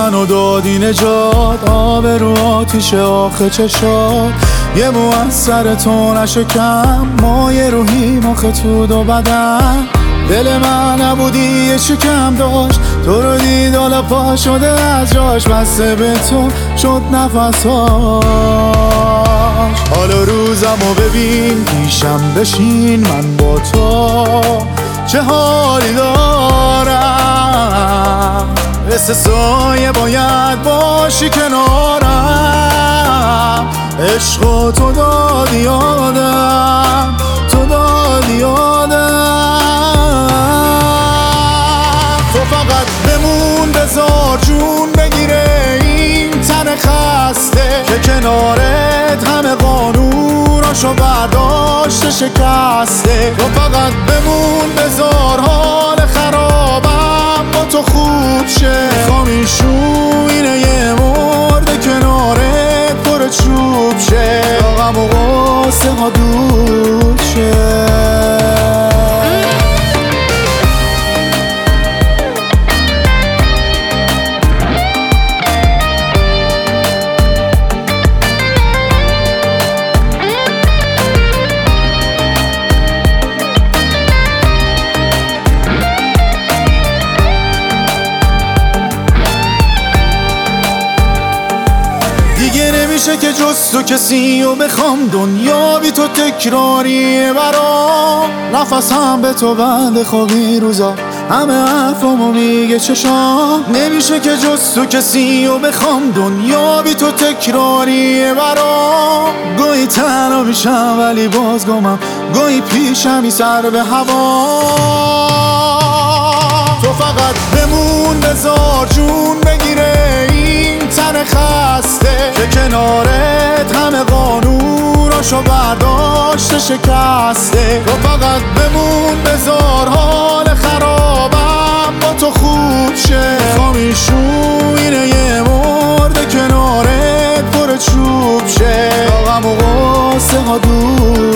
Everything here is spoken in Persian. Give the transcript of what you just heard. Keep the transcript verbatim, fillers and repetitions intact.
منو دادی نجات، آب رو آتیش آخه چشات. یه مو از سر تو نشکم، مایه روحی آخه تو دو بدن. دل من نبودی یه شکم داشت، تو رو دید حالا پا شده از جاش. بسته به تو شد نفساش. حالا روزمو ببین پیشم بشین، من با تو چه حالی دارم. مثل سایه باید باشی کنارم. عشق تو دادی یادم، تو دادی یادم. تو فقط بمون بذار جون بگیره این تن خسته، که کنارت همه قانوناشو برداشته شکسته. تو فقط بمون بذار حال خرابم با تو خوب شه. میخوام این شوینه یه مرده کنارت پر چوب شه، تا غم و غصه ها دود شه. نمیشه که جز تو کسی و بخوام، دنیا بی تو تکراریه برام. نفسم به تو بند خوابی روزا، همه حرفامو میگه چشام. نمیشه که جز تو کسی و بخوام، دنیا بی تو تکراریه برام. گاهی تنها میشم ولی باز گمم، گاهی پیشمی سر به هوا. تو فقط بمون بذار جون بگیره این تن خسته، که کنارت همه قانوناشو برداشته شکسته. تو فقط بمون بذار حال خرابم با تو خوب شه. میخوام این شوینه یه مرده کنارت پر چوب شه، تا غم و غصه ها دور